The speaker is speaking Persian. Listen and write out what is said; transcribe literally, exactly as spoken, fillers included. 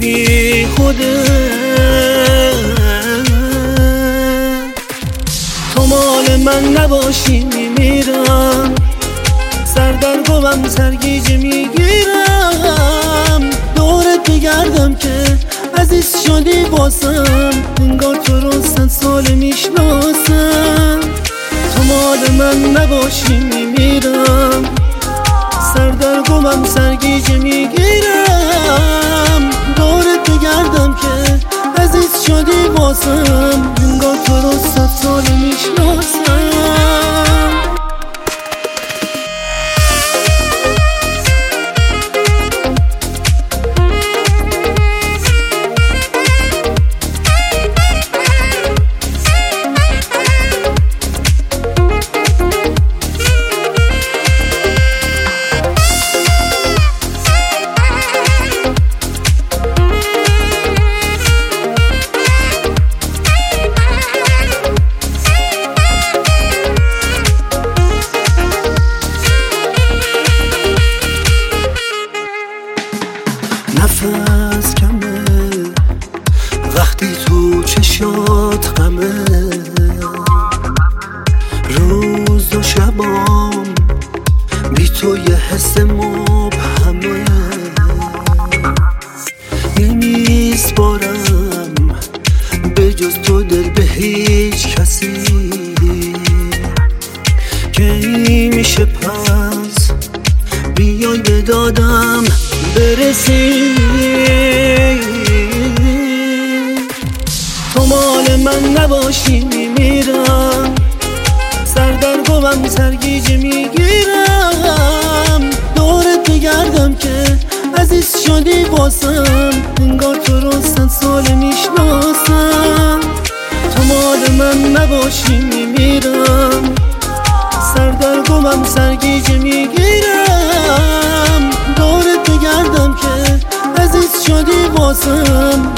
بی خوده، تو مال من نباشی میمیرم، سردرگمم سرگیجه میگیرم، دورت بگردم که عزیز شدی باسم، انگار تو رو صد سال میشناسم. تو مال من نباشی میمیرم، سردرگمم سرگیجه میگیرم، دورت بگردم که عزیز شدی باسم، انگار تو رو صد سال میشناسم. نفس کمه وقتی تو چشات غمه، روز و شبام بی تو یه حس مبهمه، نمیسپارم به جز تو دل به هیچ کسی، کی میشه پس بیای به دادم برسی. تو مال من نباشی میمیرم، سردرگمم سرگیجه میگیرم، دورت بگردم که عزیز شدی باسم، انگار تو رو صد سال میشناسم. تو مال من نباشی میمیرم، سردرگمم سرگیجه میگیرم، دورت بگردم که عزیز شدی باسم،